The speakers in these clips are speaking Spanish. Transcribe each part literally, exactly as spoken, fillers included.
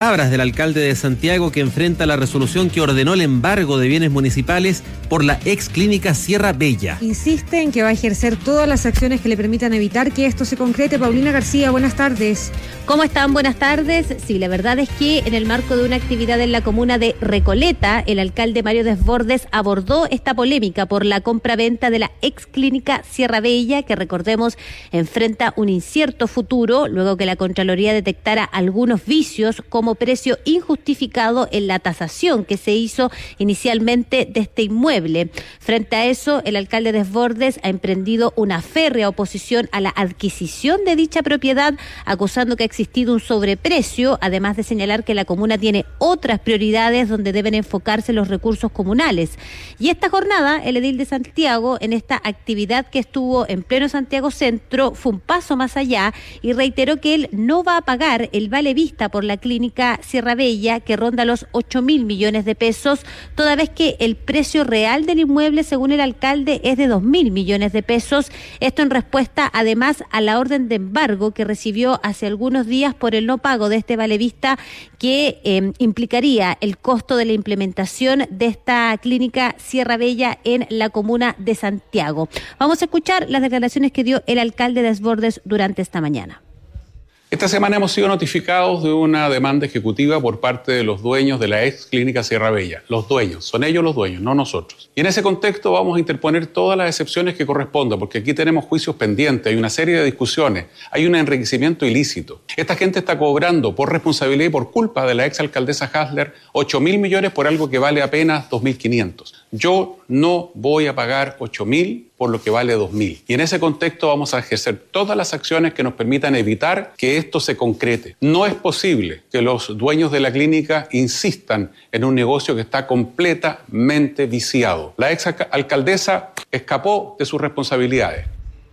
Palabras del alcalde de Santiago, que enfrenta la resolución que ordenó el embargo de bienes municipales por la ex clínica Sierra Bella. Insiste en que va a ejercer todas las acciones que le permitan evitar que esto se concrete. Paulina García, buenas tardes. ¿Cómo están? Buenas tardes. Sí, la verdad es que en el marco de una actividad en la comuna de Recoleta, el alcalde Mario Desbordes abordó esta polémica por la compra-venta de la ex clínica Sierra Bella, que recordemos enfrenta un incierto futuro luego que la Contraloría detectara algunos vicios como precio injustificado en la tasación que se hizo inicialmente de este inmueble. Frente a eso, el alcalde Desbordes ha emprendido una férrea oposición a la adquisición de dicha propiedad, acusando que ha existido un sobreprecio, además de señalar que la comuna tiene otras prioridades donde deben enfocarse los recursos comunales. Y esta jornada, el edil de Santiago, en esta actividad que estuvo en pleno Santiago Centro, fue un paso más allá y reiteró que él no va a pagar el vale vista por la clínica Sierra Bella, que ronda los ocho mil millones de pesos, toda vez que el precio real del inmueble, según el alcalde, es de dos mil millones de pesos. Esto en respuesta, además, a la orden de embargo que recibió hace algunos días por el no pago de este vale vista, que eh, implicaría el costo de la implementación de esta clínica Sierra Bella en la comuna de Santiago. Vamos a escuchar las declaraciones que dio el alcalde Desbordes durante esta mañana. Esta semana hemos sido notificados de una demanda ejecutiva por parte de los dueños de la ex clínica Sierra Bella. Los dueños, son ellos los dueños, no nosotros. Y en ese contexto vamos a interponer todas las excepciones que correspondan, porque aquí tenemos juicios pendientes, hay una serie de discusiones, hay un enriquecimiento ilícito. Esta gente está cobrando por responsabilidad y por culpa de la ex alcaldesa Hasler ocho mil millones por algo que vale apenas dos mil quinientos. Yo no voy a pagar ocho mil por lo que vale dos mil. Y en ese contexto vamos a ejercer todas las acciones que nos permitan evitar que esto se concrete. No es posible que los dueños de la clínica insistan en un negocio que está completamente viciado. La ex alcaldesa escapó de sus responsabilidades.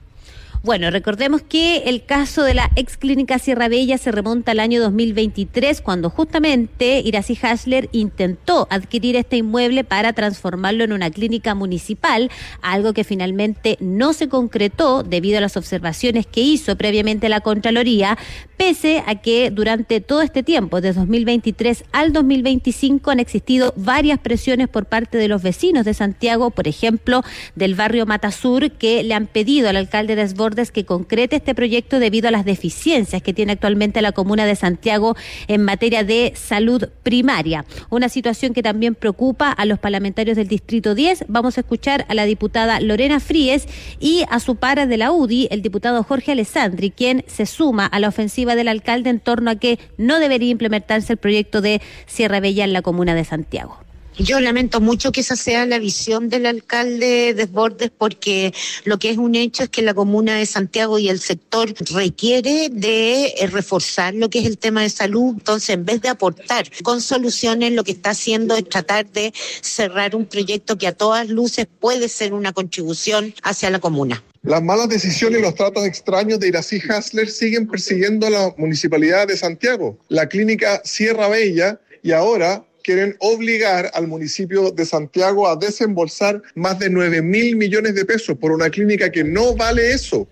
Bueno, recordemos que el caso de la ex clínica Sierra Bella se remonta al año dos mil veintitrés, cuando justamente Iracy Hasler intentó adquirir este inmueble para transformarlo en una clínica municipal, algo que finalmente no se concretó debido a las observaciones que hizo previamente la Contraloría, pese a que durante todo este tiempo, desde dos mil veintitrés al dos mil veinticinco, han existido varias presiones por parte de los vecinos de Santiago, por ejemplo, del barrio Matasur, que le han pedido al alcalde Desbordes que concrete este proyecto debido a las deficiencias que tiene actualmente la comuna de Santiago en materia de salud primaria. Una situación que también preocupa a los parlamentarios del Distrito diez. Vamos a escuchar a la diputada Lorena Fríes y a su par de la U D I, el diputado Jorge Alessandri, quien se suma a la ofensiva del alcalde en torno a que no debería implementarse el proyecto de Sierra Bella en la comuna de Santiago. Yo lamento mucho que esa sea la visión del alcalde Desbordes, porque lo que es un hecho es que la comuna de Santiago y el sector requiere de reforzar lo que es el tema de salud. Entonces, en vez de aportar con soluciones, lo que está haciendo es tratar de cerrar un proyecto que a todas luces puede ser una contribución hacia la comuna. Las malas decisiones y los tratos extraños de Iracy Hasler siguen persiguiendo a la Municipalidad de Santiago, la clínica Sierra Bella, y ahora quieren obligar al municipio de Santiago a desembolsar más de nueve mil millones de pesos por una clínica que no vale eso.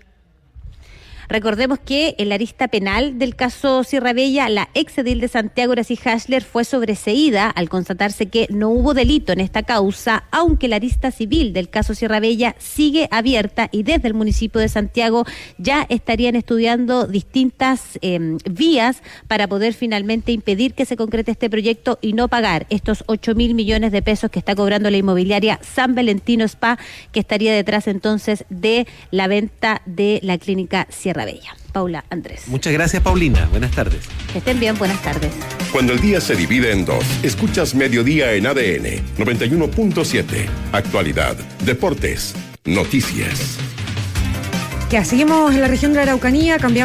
Recordemos que en la arista penal del caso Sierra Bella, la ex edil de Santiago, Iracy Hasler, fue sobreseída al constatarse que no hubo delito en esta causa, aunque la arista civil del caso Sierra Bella sigue abierta y desde el municipio de Santiago ya estarían estudiando distintas eh, vías para poder finalmente impedir que se concrete este proyecto y no pagar estos ocho mil millones de pesos que está cobrando la inmobiliaria San Valentino Spa, que estaría detrás entonces de la venta de la clínica Sierra Bella. Paula, Andrés. Muchas gracias, Paulina. Buenas tardes. Que estén bien, buenas tardes. Cuando el día se divide en dos, escuchas Mediodía en A D N noventa y uno punto siete. Actualidad, deportes, noticias. Ya, seguimos en la región de la Araucanía, cambiamos